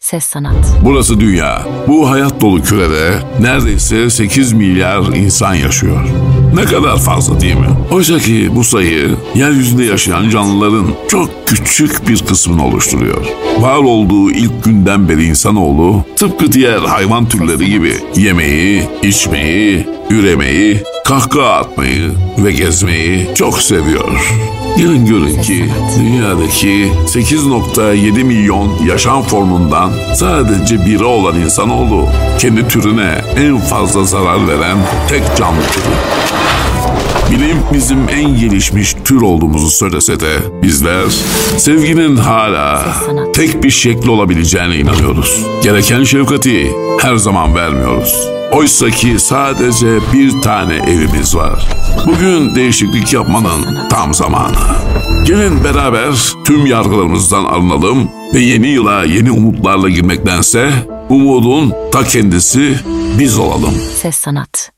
Ses sanat. Burası dünya. Bu hayat dolu kürede neredeyse 8 milyar insan yaşıyor. Ne kadar fazla değil mi? Oysa ki bu sayı yeryüzünde yaşayan canlıların çok küçük bir kısmını oluşturuyor. Var olduğu ilk günden beri insanoğlu tıpkı diğer hayvan türleri gibi yemeği, içmeyi, üremeyi, kahkaha atmayı ve gezmeyi çok seviyor. Gelin görün ki dünyadaki 8,7 milyon yaşam formundan sadece biri olan insanoğlu kendi türüne en fazla zarar veren tek canlı türü. Bilim bizim en gelişmiş tür olduğumuzu söylese de bizler sevginin hala tek bir şekli olabileceğine inanıyoruz. Gereken şefkati her zaman vermiyoruz. Oysa ki sadece bir tane evimiz var. Bugün değişiklik yapmanın tam zamanı. Gelin beraber tüm yargılarımızdan arınalım ve yeni yıla yeni umutlarla girmektense umudun ta kendisi biz olalım. Ses sanat.